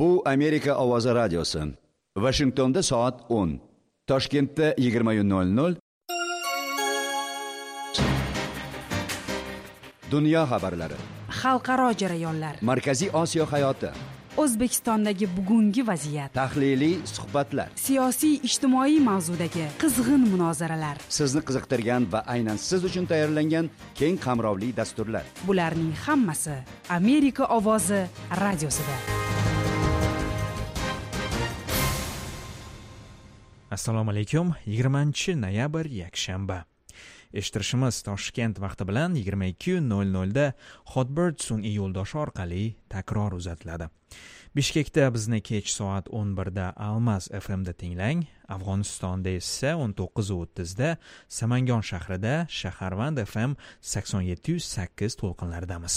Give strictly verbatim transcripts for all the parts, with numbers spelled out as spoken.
Bu Amerika ovozi radiosi. Washingtonda soat o'n, Toshkentda yigirma nol nol. Dunyo xabarlari, xalqaro jarayonlar, Markaziy Osiyo hayoti, O'zbekistondagi bugungi vaziyat, tahliliy suhbatlar, siyosiy ijtimoiy mavzudagi qizg'in munozaralar, sizni qiziqtirgan va aynan siz uchun tayyorlangan keng qamrovli dasturlar. Bularning hammasi Amerika ovozi radiosida. Assalomu alaykum. yigirmanchi noyabr yakshanba. Eshittirishimiz Toshkent vaqti bilan yigirma ikki nol nol da Hotbird sun'iy yo'ldoshi orqali takror uzatiladi. Bishkekda bizni kech soat o'n birda Almas F M da tinglang. Afg'onistonda esa o'n to'qqiz o'ttiz da Samangon shahrida Shaharvand F M sakson yetti sakkiz to'lqinlaridamiz.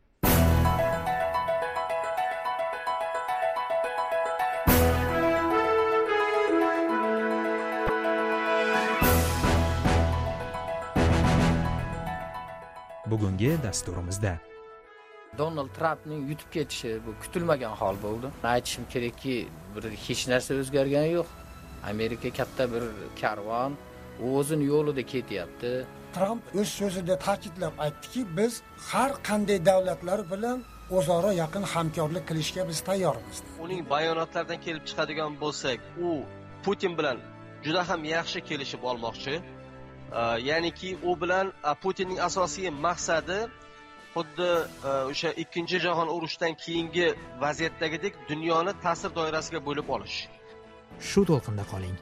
Bugungi dasturimizda Donald Trampning yutib ketishi bu kutilmagan hol bo'ldi. Aytishim kerakki, bir hech narsa o'zgargani yo'q. Amerika katta bir karvon o'zining yo'lida ketyapti. Trump o'z so'zida ta'kidlab aytdiki, biz har qanday davlatlar bilan o'zaro yaqin hamkorlik qilishga biz tayyormiz. Uning bayonotlaridan kelib chiqadigan bo'lsak, u Putin bilan juda ham yaxshi kelishib olmoqchi. Ya'niki u bilan Putinning asosiy maqsadi xuddi o'sha ikkinchi jahon urushidan keyingi vaziyatdagidek dunyoni ta'sir doirasiga bo'lib olish. Shu to'lqinda qoling.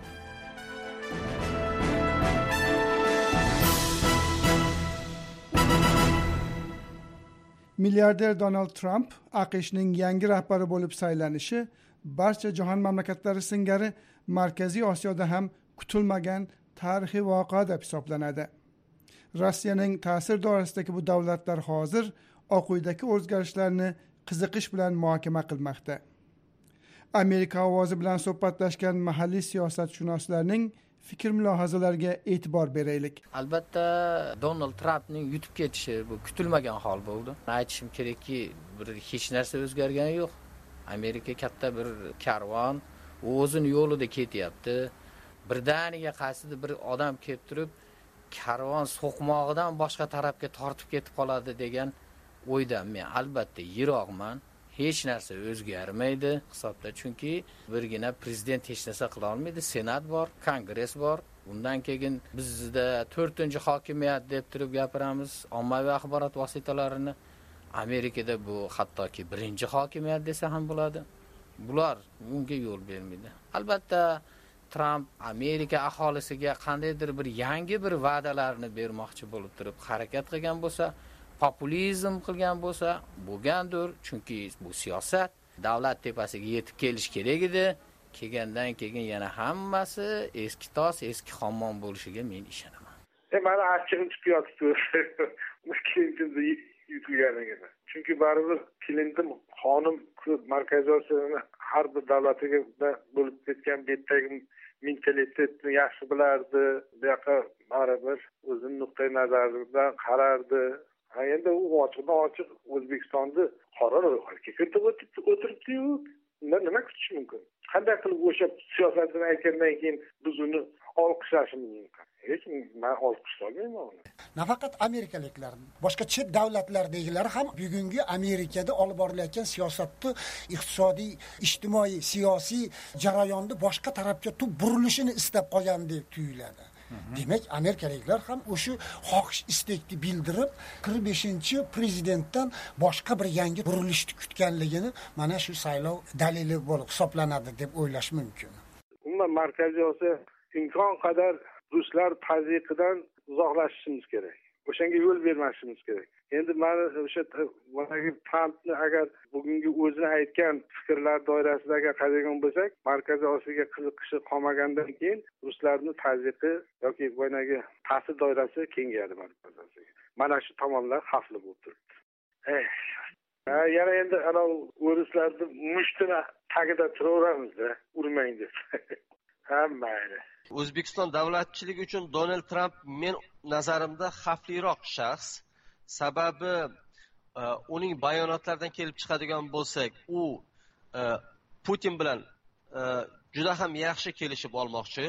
Milliarder Donald Trump AQShning yangi rahbari bo'lib saylanishi barcha jahon mamlakatlari singari Markaziy Osiyoda ham kutilmagan tarixiy voqea deb hisoblanadi. Rossiyaning ta'sir doirasidagi bu davlatlar hozir Oq uydagi o'zgarishlarni qiziqish bilan muhokama qilmoqda. Amerika ovozi bilan suhbatlashgan mahalliy siyosatshunoslarning fikr-mulohazalariga e'tibor beraylik. Albatta, Donald Trampning yutib ketishi bu kutilmagan hol bo'ldi. Aytishim kerakki, bir hech narsa o'zgargani yo'q. Amerika katta bir karvon o'zining yo'lida ketyapti. Birdaniga qaysidir bir odam kelib turib, karvon so'qmog'idan boshqa tarafga tortib ketib qoladi degan o'ydan men albatta yiroqman. Hech narsa o'zgarmaydi hisobda, chunki birgina prezident hech narsa qila olmaydi, senat bor, kongress bor. Undan keyin bizda to'rtinchi hokimiyat deb turib gapiramiz, ommaviy axborot vositalarini. Amerikada bu hattoki birinchi hokimiyat desa ham bo'ladi. Bular bunga yo'l bermaydi. Albatta Trump Amerika aholisiga qandaydir bir yangi bir va'dalarni bermoqchi bo'lib turib harakat qilgan bo'lsa, populizm qilgan bo'lsa, bo'lgandir, chunki bu siyosat davlat tepasiga yetib kelish kerak edi. Kelgandan keyin yana hammasi eski tos, eski xomon bo'lishiga men ishonaman. E mana achchig'im chiqib yotibdi. Clinton'da yutilganiga. Chunki baribir Clinton xonim Markaziy Osiyoning har bir davlatiga bo'lib ketgan betdagi mentalitetni yaxshi bilardi. Bu yoqqa baribir o'zining nuqtai nazaridan qarardi. Ha endi u ochiqdan ochiq O'zbekistonni qora ro'yxatga kiritib o'tiribdi-yu. Nima kutish mumkin? Qanday qilib o'sha siyosatini aytgandan keyin biz uni olqishlashimiz mumkin? Hech men olqishlamayman uni. Nafaqat amerikaliklar, boshqa chet davlatlardagilar ham bugungi Amerikada olib borilayotgan siyosatni, iqtisodiy, ijtimoiy, siyosiy jarayonni boshqa tarafga tub burilishini istab qolgandek tuyuladi. Demak, amerikaliklar ham o'sha xohish istakni bildirib, qirq beshinchi prezidentdan boshqa bir yangi burilishni kutganligini mana shu saylov dalili bo'lib hisoblanadi deb o'ylash mumkin. Umuman Markaziy Osiyo imkon qadar ruslar tazyiqidan uzoqlashishimiz kerak. O'shanga yo'l bermasimiz kerak. Endi mana o'sha Trampni agar bugungi o'zini aytgan fikrlar doirasidagi qaragan bo'lsak, Markaziy Osiyoga qiziqishi qolmagandan keyin ruslarning tazyiqi yoki bo'ynagi ta'sir doirasi kengayadi Markaziy Osiyoga. Mana shu tomonlar xavfli bo'lib turibdi. Eh, yana endi ana o'rislarni mushtini tagida turaveramiz-da, urmang deb. Hammaydi. O'zbekiston davlatchiligi uchun Donald Trump men nazarimda xavfliroq shaxs. Sababi uning bayonotlaridan kelib chiqadigan bo'lsak, u Putin bilan juda ham yaxshi kelishib olmoqchi.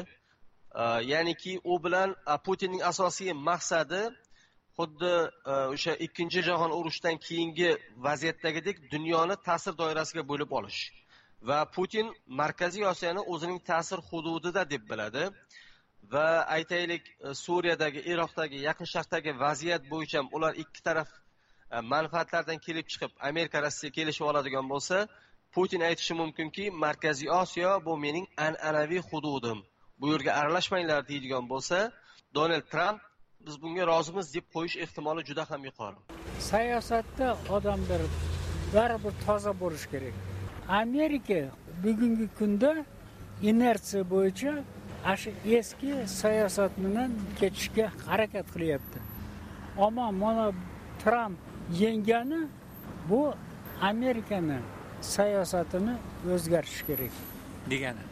Ya'niki u bilan Putinning asosiy maqsadi xuddi o'sha ikkinchi jahon urushidan keyingi vaziyatdagidek dunyoni ta'sir doirasiga bo'lib olish. Va Putin Markaziy Osiyoni o'zining ta'sir hududida deb biladi. Va aytaylik, Suriyadagi, Iroqdagi, Yaqin Sharqdagi vaziyat bo'yicha ular ikki taraf manfaatlardan kelib chiqib Amerika Rossiya kelishib oladigan bo'lsa, Putin aytishi mumkinki, Markaziy Osiyo bu mening an'anaviy hududim. Bu yerga aralashmanglar deydigan bo'lsa, Donald Trump biz bunga rozimiz deb qo'yish ehtimoli juda ham yuqori. Siyosatda odamlar baribir toza bo'lish kerak. Amerika bugungi kunda inersiya bo'yicha ashu eski siyosat bilan ketishga harakat qilyapti. Ammo mana Trump yengani bu Amerikani siyosatini o'zgartirish kerak degani.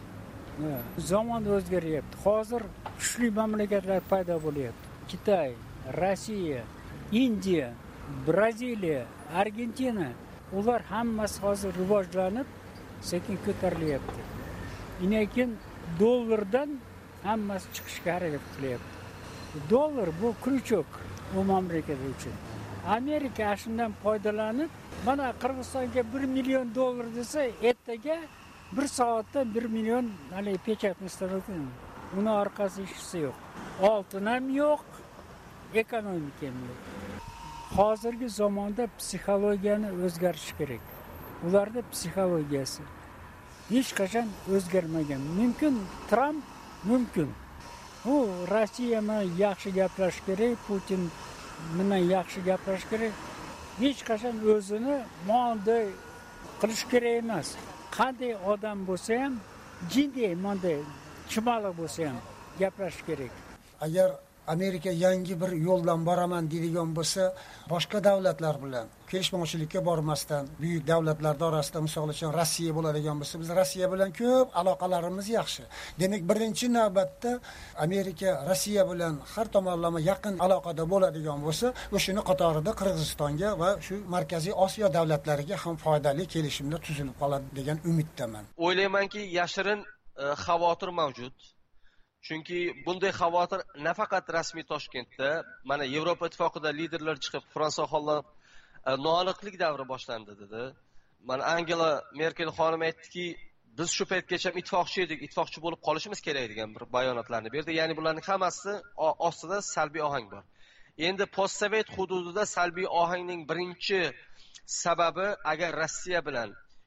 Zamon o'zgaryapti. Hozir kuchli mamlakatlar paydo bo'lyapti. Xitoy, Rossiya, Indiya, Braziliya, Argentina, ular hammasi hozir rivojlanib, sekin ko'tarilyapti. Lekin dollardan hammasi chiqishga harakat qilyapti. Dollar bu kryuchok u mamlakat uchun. Amerika shundan foydalanib, mana Qirg'izistonga bir million dollar desa, ertaga bir soatda bir million hali pechatni mumkin. Uni orqasi hech yo'q. Oltin ham yo'q, ekonomika ham yo'q. Hozirgi zamonda psixologiyani o'zgartirish kerak. Ularda psixologiyasi hech qachon o'zgarmagan. Mumkin Trump mumkin. U Rossiya bilan yaxshi gaplashish kerak, Putin bilan yaxshi gaplashish kerak. Hech qachon o'zini molda qilish kerak emas. Qanday odam bo'lsa ham, jinday, monday, chimaliq bo'lsa ham gaplashish kerak. Agar Amerika yangi bir yo'ldan boraman deydigan bo'lsa, boshqa davlatlar bilan kelishmovchilikka bormasdan, buyuk davlatlar orasida misol uchun Rossiya bo'ladigan bo'lsa, biz Rossiya bilan ko'p aloqalarimiz yaxshi. Demak, birinchi navbatda Amerika Rossiya bilan har tomonlama yaqin aloqada bo'ladigan bo'lsa, o'shini qatorida Qirg'izistonga va shu Markaziy Osiyo davlatlariga ham foydali kelishimlar tuzilib qoladi degan umiddaman. O'ylaymanki, yashirin xavotir mavjud. Chunki bunday xavotir nafaqat rasmiy Toshkentda, mana Yevropa ittifoqida liderlar chiqib Fransiya xollab noaniqlik davri boshlandi dedi. Mana Angela Merkel xonim aytdiki, biz shu paytgacha ittifoqchi edik, ittifoqchi bo'lib qolishimiz kerak degan bir bayonotlarni berdi. Ya'ni bularning hammasi ostida salbiy ohang bor. Endi postsovet hududida salbiy ohangning birinchi sababi agar Rossiya bilan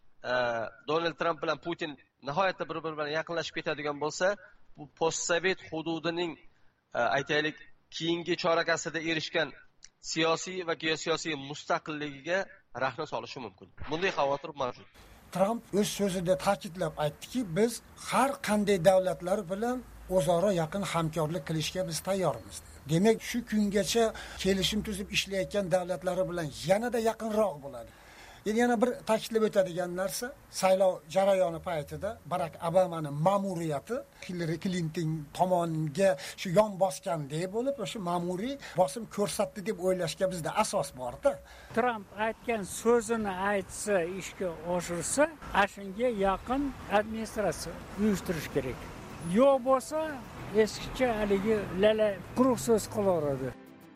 Donald Trump bilan Putin nihoyatda bir-biri bilan yaqinlashib ketadigan bo'lsa, bu postsovet hududining aytaylik keyingi chorak asrda erishgan siyosiy va geosiyosiy mustaqilligiga rahna solishi mumkin. Bunday xavotir mavjud. Trump o'z so'zida ta'kidlab aytdiki, biz har qanday davlatlar bilan o'zaro yaqin hamkorlik qilishga biz tayyormiz. Demak, shu kungacha kelishim tuzib ishlayotgan davlatlari bilan yanada yaqinroq bo'ladi. Endi yana bir ta'kidlab o'tadigan narsa, saylov jarayoni paytida Barack Obamaning ma'muriyati Hillary Clinton tomoniga shu yon bosgandek bo'lib, o'sha ma'muriy bosim ko'rsatdi deb o'ylashga bizda asos bor-da. Trump aytgan so'zini aytsa, ishga oshirsa, ashunga yaqin administratsiya uyushtirish kerak. Yo'q bo'lsa, eskicha haligi lala quruq so'z qilaveradi.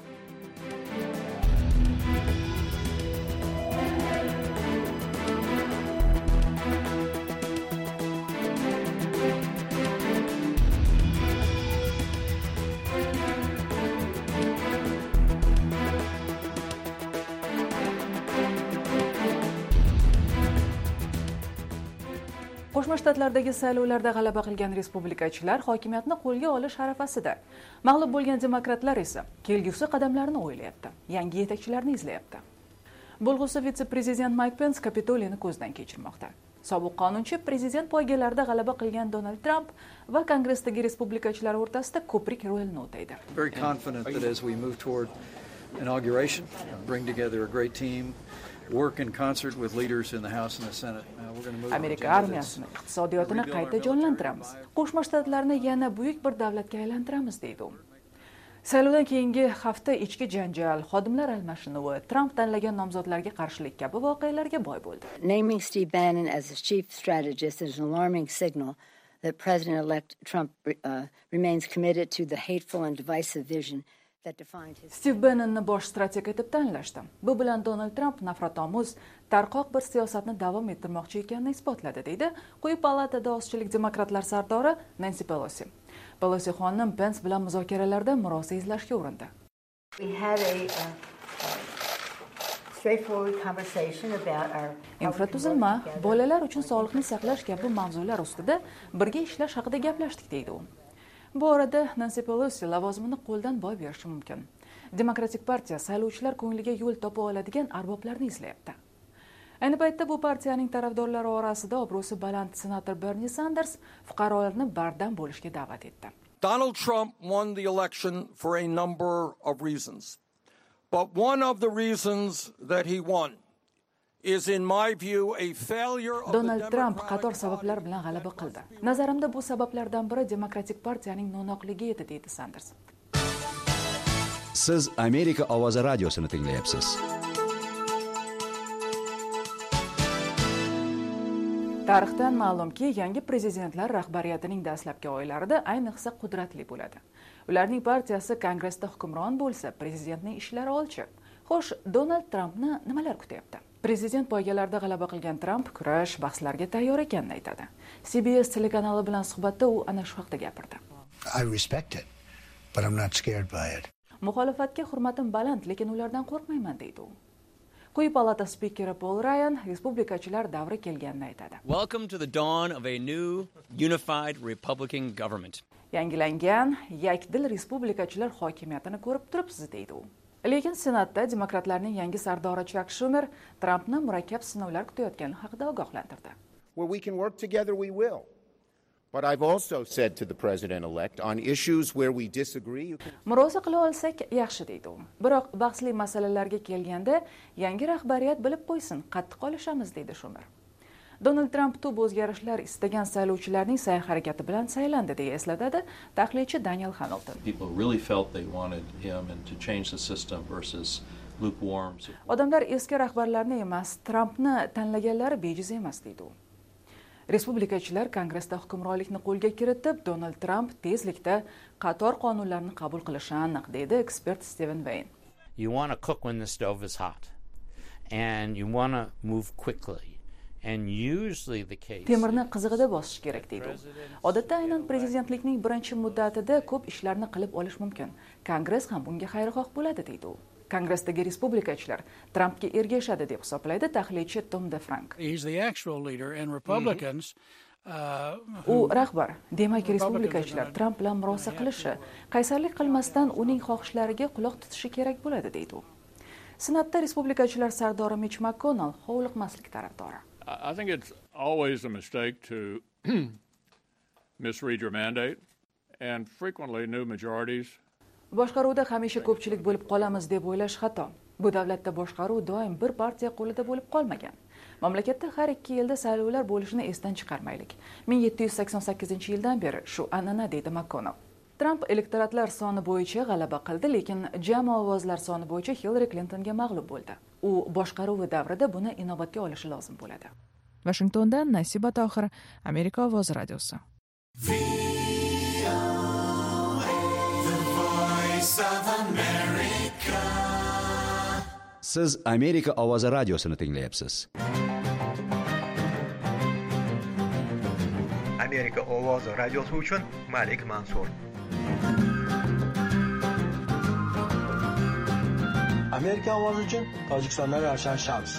Qo'shma Shtatlardagi saylovlarda g'alaba qilgan respublikachilar hokimiyatni qo'lga olish arafasida. Mag'lub bo'lgan demokratlar esa kelgusi qadamlarni o'ylayapti, yangi yetakchilarni izlayapti. Bo'lg'usi vitse-prezident Mike Pence Kapitoliyni ko'zdan kechirmoqda. Sobiq qonunchi prezident poygalarida g'alaba qilgan Donald Trump va Kongressdagi respublikachilar o'rtasida ko'prik rolini o'taydi. Very confident that as we move toward inauguration, bring together a great team, work in concert with leaders in the House and the Senate. Amerika armiyasini, iqtisodiyotini qayta jonlantiramiz. Qo'shma Shtatlarni yana buyuk bir davlatga aylantiramiz deydi u. Saylovdan keyingi hafta ichki janjal, xodimlar almashinuvi, Trump tanlagan nomzodlarga qarshilik kabi voqealarga boy bo'ldi. Naming Steve Bannon as the chief strategist is an alarming signal that President-elect Trump uh, remains committed to the hateful and divisive vision that defined his... Steve Bannonni bosh strateg etib tanlashdi. Bu bilan Donald Trump nafratomuz, tarqoq bir siyosatni davom ettirmoqchi ekanini isbotladi, deydi quyi palatada ozchilik demokratlar sardori Nancy Pelosi. Pelosi xonim Pence bilan muzokaralarda murosa izlashga urindi. We had a uh, straightforward conversation about our Infratuzilma, bolalar uchun sog'liqni saqlash kabi mavzular ustida birga ishlash haqida gaplashdik, deydi u. Bu orada Nancy Pelosi lavozimini qo'ldan boy berishi mumkin. Demokratik partiya saylovchilar ko'ngliga yo'l topa oladigan arboblarni izlayapti. Ayni paytda bu partiyaning tarafdorlari orasida obro'si baland senator Bernie Sanders fuqarolarni bardam bo'lishga da'vat etdi. Donald Trump won the election for a number of reasons. But one of the reasons that he won is in my view a failure of Donald Trump qator sabablar bilan g'alaba qildi. Nazarimda bu sabablardan biri Demokratik partiyaning no'noqligi edi, deydi Sanders. Siz Amerika ovozi radiosini tinglayapsiz. Tarixdan ma'lumki, yangi prezidentlar rahbariyatining dastlabki oylarida ayniqsa qudratli bo'ladi. Ularning partiyasi Kongressda hukmron bo'lsa, prezidentning ishlari olchi. Xo'sh, Donald Trumpni nimalar kutyapti? Prezident poygalarida g'alaba qilgan Trump kurash bahslarga tayyor ekanini aytadi. C B S telekanali bilan suhbatda u ana shu haqda gapirdi. I respect it, but I'm not scared by it. Muxolifatga hurmatim baland, lekin ulardan qo'rqmayman, deydi u. Quyi palata spikeri Paul Ryan respublikachilar davri kelganini aytadi. Welcome to the dawn of a new unified Republican government. Yangilangan yakdil respublikachilar hokimiyatini ko'rib turibsiz, deydi u. Lekin Senatda demokratlarning yangi sardori Chuck Schumer Trumpni murakkab sinovlar kutayotgani haqida ogohlantirdi. Where we can work together, we will. But I've also said to the president-elect on issues where we disagree. Murosa qila olsak yaxshi, deydi u. Biroq bahsli masalalarga kelganda yangi rahbariyat bilib qo'ysin, qattiq olishamiz, deydi Schumer. Donald Trump tub o'zgarishlar istagan saylovchilarning sa'y-harakati bilan saylandi, deya eslatadi tahlilchi Daniel Hamilton. People really felt they wanted him and to change the system versus lukewarm. Odamlar eski rahbarlarni emas, Trumpni tanlaganlari bejiz emas, deydi u. Respublikachilar Kongressda hukmronlikni qo'lga kiritib, Donald Trump tezlikda qator qonunlarni qabul qilishi aniq, deydi ekspert Steven Wayne. You want to cook when the stove is hot and you want to move quickly. And usually the case Temirni qizig'ida bosish kerak, deydi u. Odatda aynan prezidentlikning birinchi muddatida ko'p ishlarni qilib olish mumkin. Kongress ham bunga xayrixoh bo'ladi, deydi u. Kongressdagi respublikachilar Trumpga ergashadi deb hisoblaydi tahlilchi Tom DeFrank. He's the actual leader and Republicans U rahbar, demak respublikachilar Trump bilan murosa qilishi, qaysarlik qilmasdan uning xohishlariga quloq tutishi kerak bo'ladi, deydi u. Senatda respublikachilar sardori Mitch McConnell hovliqmaslik tarafdori. I think it's always a mistake to misread your mandate, and frequently new majorities. Boshqaruvda hamisha ko'pchilik bo'lib qolamiz deb o'ylash xato. Bu davlatda boshqaruv doim bir partiya qo'lida bo'lib qolmagan. Mamlakatda har ikki yilda saylovlar bo'lishini esdan chiqarmaylik. ming yetti yuz sakson sakkizinchi yildan beri shu an'ana, deydi McConnell. Trump elektoratlar soni bo'yicha g'alaba qildi, lekin jami ovozlar soni bo'yicha Hillary Clintonga mag'lub bo'ldi. U boshqaruvi davrida buni inobatga olishi lozim bo'ladi. Washingtondan Nasiba Tohir, Amerika ovozi radiosi. Siz Amerika ovozi radiosini tinglayapsiz. Amerika ovozi radiosi uchun Malik Mansur. Amerika ovozi uchun Tojikistondan Ravshan Shams.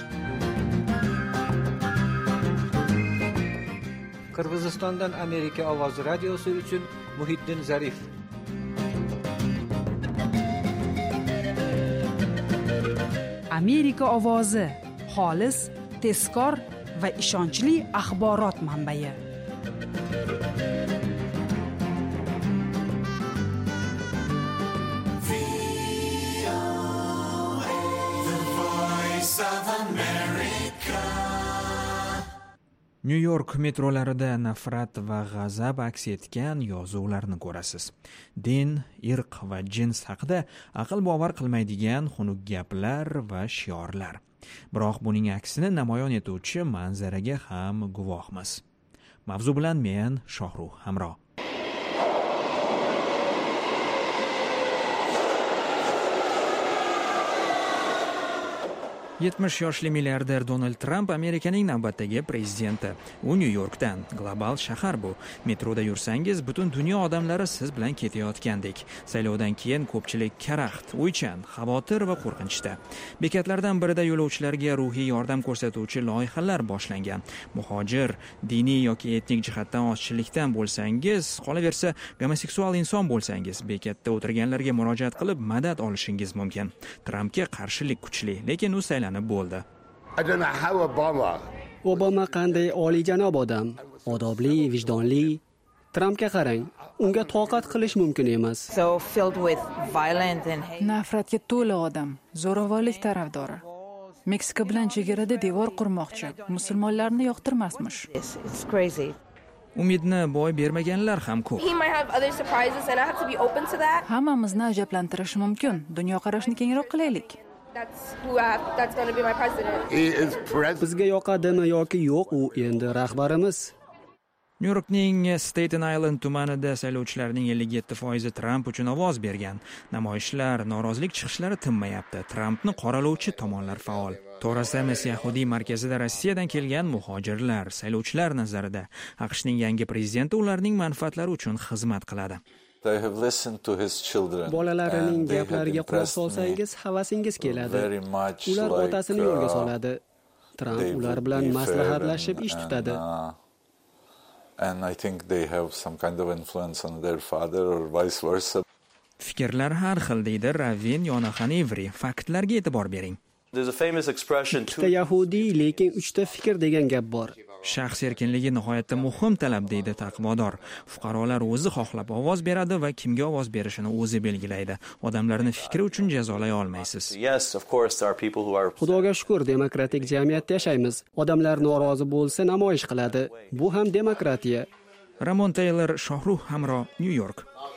Qirg'izistondan Amerika ovozi radiosi uchun Muhiddin Zarif. Amerika ovozi xolis, tezkor va ishonchli axborot manbai. Nyu-York metrolarida nafrat va g'azab aks etgan yozuvlarni ko'rasiz. Din, irq va jins haqida aql bovar qilmaydigan xunuk gaplar va shiorlar. Biroq buning aksini namoyon etuvchi manzaraga ham guvohmiz. Mavzu bilan men Shohruh Hamro. yetmish yoshli milliarder Donald Trump Amerikaning navbatdagi prezidenti. U Nyu-Yorkdan. Global shahar bu. Metroda yursangiz butun dunyo odamlari siz bilan ketayotgandek. Saylovdan keyin ko'pchilik karaxt, o'ychan, xavotir va qo'rqinchda. Bekatlardan birida yo'lovchilarga ruhiy yordam ko'rsatuvchi loyihalar boshlangan. Muhojir, diniy yoki etnik jihatdan ozchilikdan bo'lsangiz, qolaversa gomoseksual inson bo'lsangiz, bekatda o'tirganlarga murojaat qilib madad olishingiz mumkin. Trumpga qarshilik kuchli, lekin u saylanib bo'ldi. Obama qanday oliyjanob odam, odobli, vijdonli. Trumpga qarang, unga toqat qilish mumkin emas. Nafratga to'la odam, zo'ravonlik tarafdori. Meksika bilan chegarada devor qurmoqchi, musulmonlarni yoqtirmasmish. Umidni boy bermaganlar ham ko'p. Hammamizni ajablantirishi mumkin. Dunyoqarashni kengroq qilaylik. Bizga yoqadimi yoki yo'q, u endi rahbarimiz. Nyu-Yorkning Staten Island tumanida saylovchilarning ellik yetti foizi Trump uchun ovoz bergan. Namoyishlar, norozilik chiqishlari tinmayapti. Trumpni qoralovchi tomonlar faol. To'rasamiz Yahudiy markazida Rossiyadan kelgan muhojirlar, saylovchilar nazarida AQShning yangi prezidenti ularning manfaatlari uchun xizmat qiladi. Bolalarining gaplariga quloq solsangiz havasingiz keladi. Ular otasini yo'lga soladi. Trump ular bilan maslahatlashib ish tutadi. And I think they have some kind of influence on their father or vice versa. Fikrlar har xil deydi Ravin Yonahan Ivri. Faktlarga e'tibor bering. There's a famous expression ikkita yahudiy lekin uchta fikr degan gap bor. Shaxs erkinligi nihoyatda muhim talab deydi taqvodor. Fuqarolar o'zi xohlab ovoz beradi va kimga ovoz berishini o'zi belgilaydi. Odamlarni fikri uchun jazolay olmaysiz. Yes, of course there are people who are Xudoga shukr, demokratik jamiyatda yashaymiz. Odamlar norozi bo'lsa namoyish qiladi. Bu ham demokratiya. Ramon Taylor, Shohruh Hamro, New York.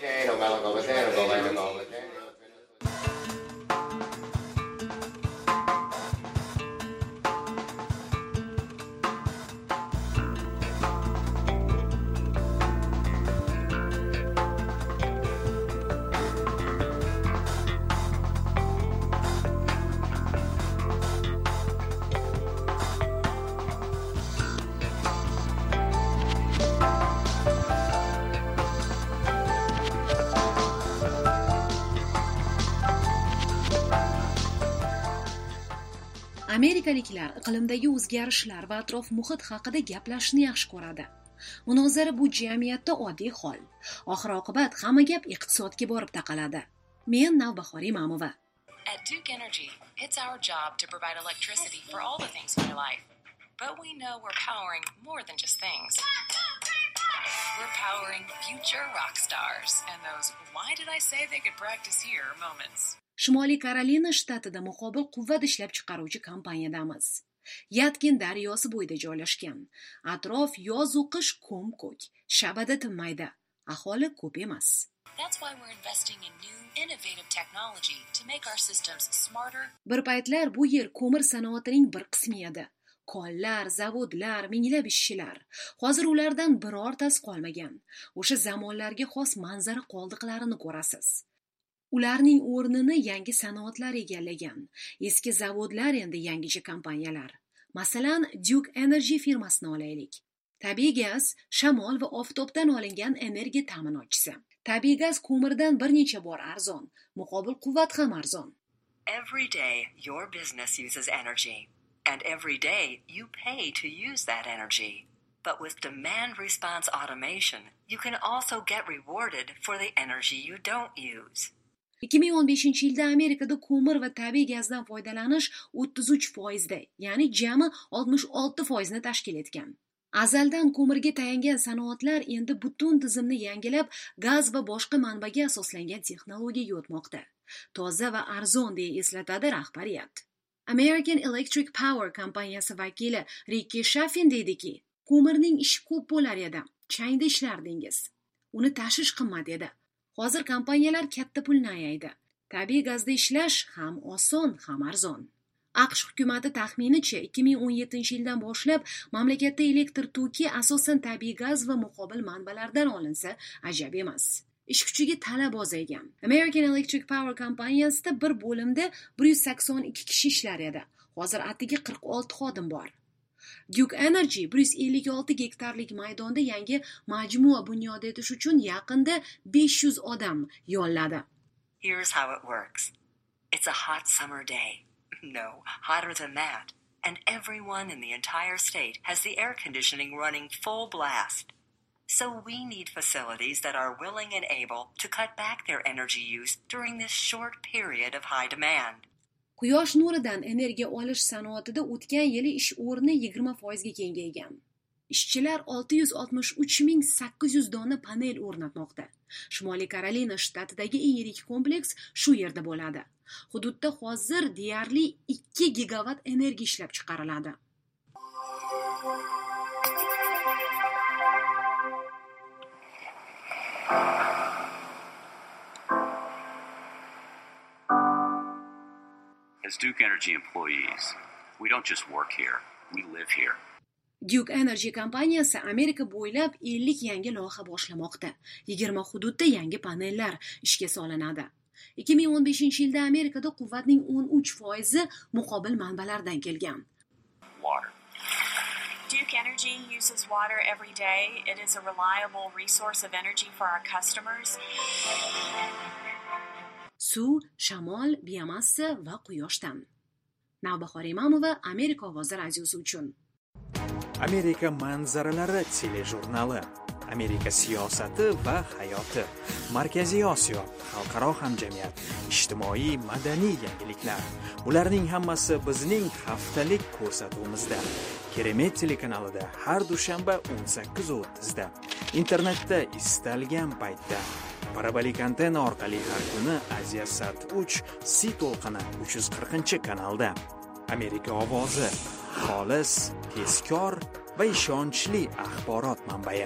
Amerikaliklar iqlimdagi o'zgarishlar va atrof muhit haqida gaplashishni yaxshi ko'radi. Munozara bu jamiyatda oddiy hol. Oxir-oqibat hamma gap iqtisodga borib taqaladi. Men Navbahor Imamova. At Duke Energy, it's our job to provide electricity for all the things in your life. But we know we're powering more than just things. We're powering future rock stars and those why did I say they could practice here moments. Shimoliy Karolina shtatida muqobil quvvat ishlab chiqaruvchi kompaniyadamiz. Yatkin daryosi bo'yida joylashgan. Atrof yoz u qish ko'm-ko'k, shabada tinmaydi. Aholi ko'p emas. That's why we're investing in new innovative technology to make our systems smarter. Bir paytlar bu yer ko'mir sanoatining bir qismi edi. Konlar, zavodlar, minglab ishchilar. Hozir ulardan birortasi qolmagan. O'sha zamonlarga xos manzara qoldiqlarini ko'rasiz. Ularning o'rnini yangi sanoatlar egallagan. Eski zavodlar endi yangicha kompaniyalar. Masalan, Duke Energy firmasini olaylik. Tabiiy gaz shamol va oftobdan olingan energiya ta'minotchisi. Tabiiy gaz ko'mirdan bir necha bor arzon, muqobil quvvat ham arzon. Every day your business uses energy and every day you pay to use that energy. But with demand response automation, you can also get rewarded for the energy you don't use. ikki ming o'n beshinchi yilda Amerikada ko'mir va tabiiy gazdan foydalanish o'ttiz uch foizda, ya'ni jami oltmish olti foizni tashkil etgan. Azaldan ko'mirga tayangan sanoatlar endi butun tizimni yangilab, gaz va boshqa manbaga asoslangan texnologiyaga o'tmoqda. Toza va arzon deya eslatadi rahbariyat. American Electric Power kompaniyasi vakili Ricky Shaffin deydiki, Ko'mirning ishi ko'p bo'lar edi, changda ishlardingiz. Uni tashish qimmat edi. Hozir kompaniyalar katta pulni ayaydi. Tabiiy gazda ishlash ham oson, ham arzon. AQSh hukumati taxminicha ikki ming o'n yettinchi yildan boshlab mamlakatda elektr toki asosan tabiiy gaz va muqobil manbalardan olinsa ajab emas. Ish kuchiga talab ozaygan. American Electric Power kompaniyasida bir bo'limda bir yuz sakson ikki kishi ishlar edi. Hozir atigi qirq olti xodim bor. Duke Energy bir yuz ellik olti gektarlik maydonda yangi majmua bunyod etish uchun yaqinda besh yuz odam yolladi. Here's how it works. It's a hot summer day. No, hotter than that. And everyone in the entire state has the air conditioning running full blast. So we need facilities that are willing and able to cut back their energy use during this short period of high demand. Quyosh nuridan energiya olish sanoatida o'tgan yili ish o'rni yigirma foizga kengaygan. Ishchilar olti yuz oltmish uch ming sakkiz yuz dona panel o'rnatmoqda. Shimoliy Karolina shtatidagi eng yirik kompleks shu yerda bo'ladi. Hududda hozir deyarli ikki gigavat energiya ishlab chiqariladi. As Duke Energy employees, we don't just work here, we live here. Duke Energy kompaniyasi Amerika bo'ylab ellik yangi loyiha boshlamoqda. yigirma hududda yangi panellar ishga solinadi. ikki ming o'n beshinchi yilda Amerikada quvvatning o'n uch foizi muqobil manbalardan kelgan. Water. Duke Energy uses water every day. It is a reliable resource of energy for our customers. Suv, shamol, biomassa va quyoshdan. Navbahor Imamova, Amerika ovozi radiosi uchun. Amerika manzaralari telejurnali. Amerika siyosati va hayoti. Markaziy Osiyo, xalqaro hamjamiyat, ijtimoiy madaniy yangiliklar. Bularning hammasi bizning haftalik ko'rsatuvimizda. Keremet telekanalida har dushanba o'n sakkiz o'ttiz da. Internetda istalgan paytda. Parabolik antenna orqali har kuni Aziya Sat uch C to'lqini uch yuz qirqinchi kanalda. Amerika ovozi, xolis, tezkor va ishonchli axborot manbai.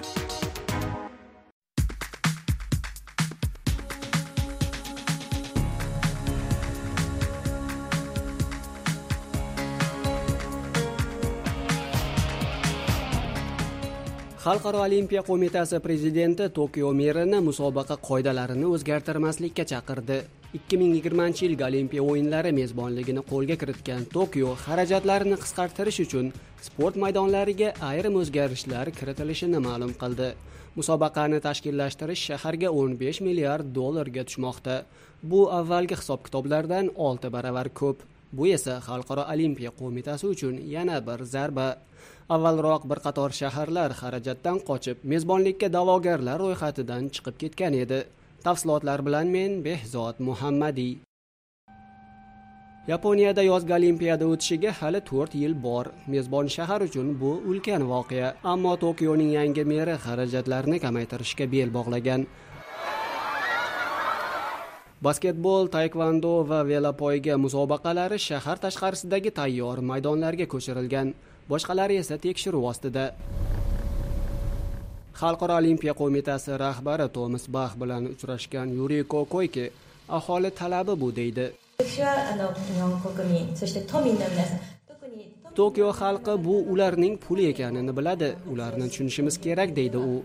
Xalqaro olimpiya qo'mitasi prezidenti Tokio merini musobaqa qoidalarini o'zgartirmaslikka chaqirdi. ikki ming yigirmanchi yilgi Olimpiya o'yinlari mezbonligini qo'lga kiritgan Tokio xarajatlarini qisqartirish uchun sport maydonlariga ayrim o'zgarishlar kiritilishini ma'lum qildi. Musobaqani tashkillashtirish shaharga o'n besh milliard dollarga tushmoqda. Bu avvalgi hisob-kitoblardan olti baravar ko'p. Bu esa Xalqaro olimpiya qo'mitasi uchun yana bir zarba. Avvalroq bir qator shaharlar xarajatdan qochib, mezbonlikka da'vogarlar ro'yxatidan chiqib ketgan edi. Tafsilotlar bilan men Behzod Muhammadiy. Yaponiyada yozgi olimpiada o'tishiga hali to'rt yil bor. Mezbon shahar uchun bu ulkan voqea, ammo Tokioning yangi meri xarajatlarni kamaytirishga bel bog'lagan. Basketbol, taekvondo va velopoyga musobaqalari shahar tashqarisidagi tayyor maydonlarga ko'chirilgan. Boshqalari esa tekshiruv ostida. Xalqaro olimpiya qo'mitasi rahbari Tomas Bach bilan uchrashgan Yuriko Koike aholi talabi bu deydi. Tokio xalqi bu ularning puli ekanini biladi. Ularni tushunishimiz kerak deydi u.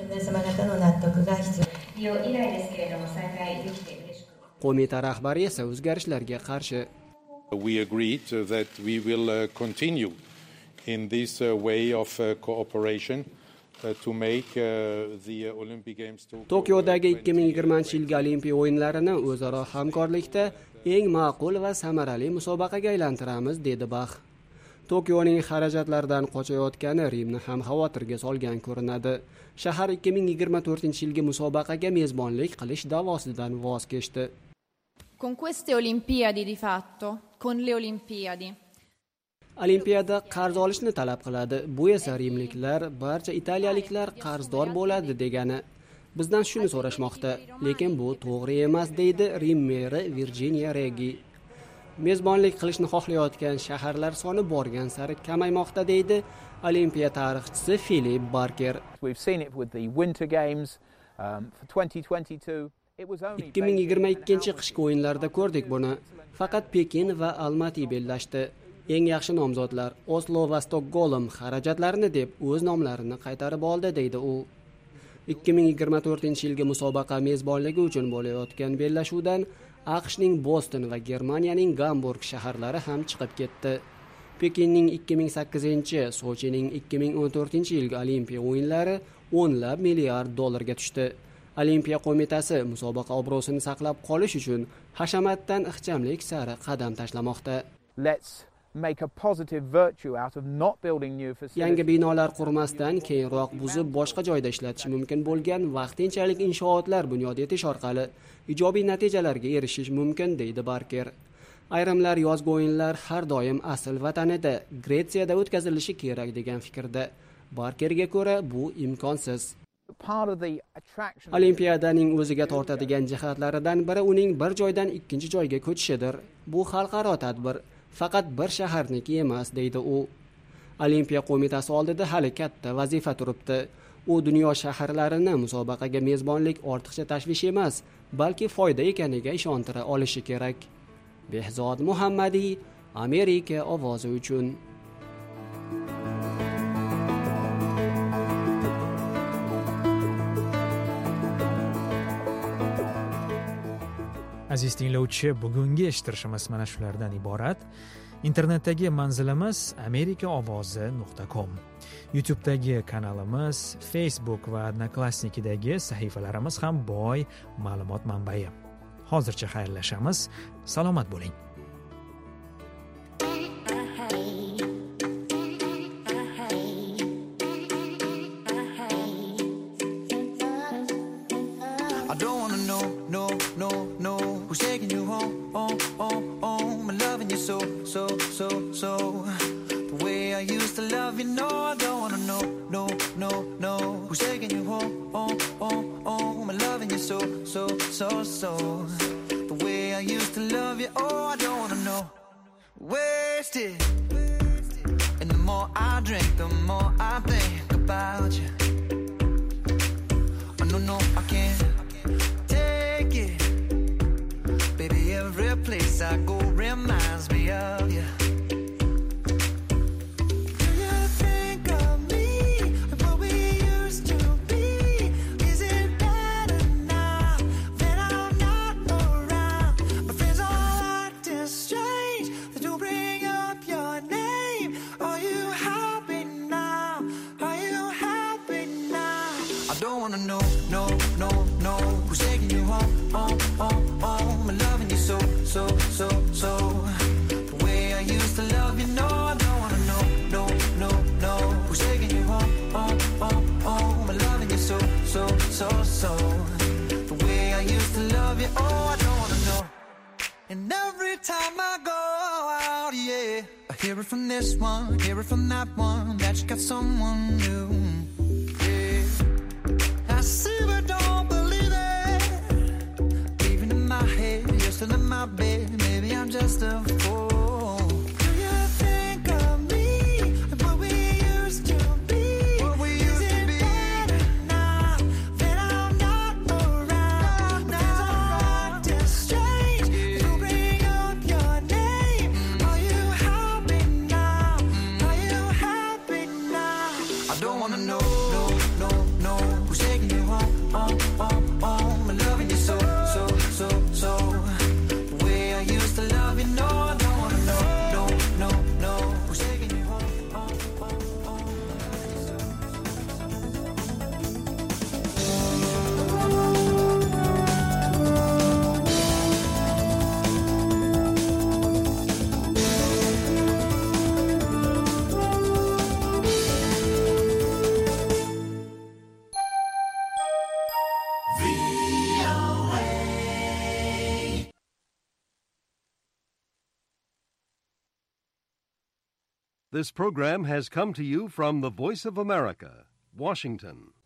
Qo'mita rahbari esa o'zgarishlarga qarshi. We agreed that we will continue in this uh, way of uh, cooperation uh, to make uh, the Olympic Games Tokiodagi ikki ming yigirmanchi yilgi Olimpiya o'yinlarini o'zaro hamkorlikda eng ma'qul va samarali musobaqaga aylantiramiz, dedi Bach. Tokioning xarajatlardan qochayotgani Rimni ham xavotirga solgan ko'rinadi. Shahar ikki ming yigirma to'rtinchi yilgi musobaqaga mezbonlik qilish da'vosidan voz kechdi. Con queste Olimpiadi di fatto, con le Olimpiadi Olimpiyada qarz olishni talab qiladi. Bu esa rimliklar, barcha italiyaliklar qarzdor bo'ladi degani. Bizdan shuni so'rashmoqda, lekin bu to'g'ri emas, deydi Rim meri Virginia Regi. Mezbonlik qilishni xohlayotgan shaharlar soni borgan sari kamaymoqda, deydi Olimpiya tarixchisi Filip Barker. We've seen it with the Winter Games um, for twenty twenty-two. ikki ming yigirma ikkinchi qishki o'yinlarda ko'rdik buni. Faqat Pekin va Almaty bellashdi. Eng yaxshi nomzodlar Oslo va Stokgolm xarajatlarini deb o'z nomlarini qaytarib oldi, deydi u. ikki ming yigirma to'rtinchi yilgi musobaqa mezbonligi uchun bo'layotgan bellashuvdan AQShning Boston va Germaniyaning Gamburg shaharlari ham chiqib ketdi. Pekinning ikki ming sakkizinchi, Sochining ikki ming o'n to'rtinchi yilgi Olimpiya o'yinlari o'nlab milliard dollarga tushdi. Olimpiya qo'mitasi musobaqa obro'sini saqlab qolish uchun hashamatdan ixchamlik sari qadam tashlamoqda. Let's make a positive virtue out of not building new facilities. Yangi binolar qurmasdan keyinroq buzib boshqa joyda ishlatish mumkin bo'lgan vaqtinchalik inshootlar bunyod etish orqali ijobiy natijalarga erishish mumkin, deydi Barker. Ayrimlar yozgi o'yinlar har doim asl vatanida, Gretsiyada o'tkazilishi kerak degan fikrda. Barkerga ko'ra bu imkonsiz. Olimpiadaning o'ziga tortadigan jihatlaridan biri uning bir joydan ikkinchi joyga ko'chishidir. Bu xalqaro tadbir, faqat bir shaharniki emas, deydi u. Olimpiya qo'mitasi oldida hali katta vazifa turibdi. U dunyo shaharlarini musobaqaga mezbonlik ortiqcha tashvish emas, balki foyda ekaniga ishontira olishi kerak. Behzod Muhammadiy, Amerika ovozi uchun. Aziz tinglovchi, bugungi eshittirishimiz mana shulardan iborat. Internetdagi manzilimiz amerika ovozi nuqta com. YouTube'dagi kanalimiz, Facebook va Odnoklassnikidagi sahifalarimiz ham boy ma'lumot manbai. Hozircha xayrlashamiz. Salomat bo'ling. So, so, so the way I used to love you, no, I don't wanna know, no, no, no who's taking you home, oh, oh, oh I'm loving you so, so, so, so the way I used to love you, oh, I don't wanna know. Wasted, and the more I drink, the more I think about you. Oh, no, no, I can't take it. Baby, every place I go reminds me of you. Do you think of me and what we used to be? Is it better now that I'm not around? My friends all acting strange. They do bring up your name. Are you happy now? Are you happy now? I don't wanna know, no, no, no who's taking you home, oh, oh, oh I'm loving you so, so, so, so the way I used to love you, no, I don't wanna know, no, no, no who's taking you home, oh, oh, oh I'm loving you so, so, so, so the way I used to love you, oh, I don't wanna know. And every time I go out, yeah, I hear it from this one, hear it from that one, that you got someone new, yeah. I see but don't believe it, even in my head, you're still in my bed. Maybe I'm just a fool. Do you think of me and what we used to be? What we used to be. Is it better now that I'm not around? Now I'm acting strange. They don't bring up your name. Are you happy now? Are you happy now? I don't wanna know, no, no, no who's taking you home, oh, oh, oh I'm loving you so, so, so, so I used to love you, no, I don't wanna know, no, no, no who's taking you home, oh, oh, oh This program has come to you from the Voice of America, Washington.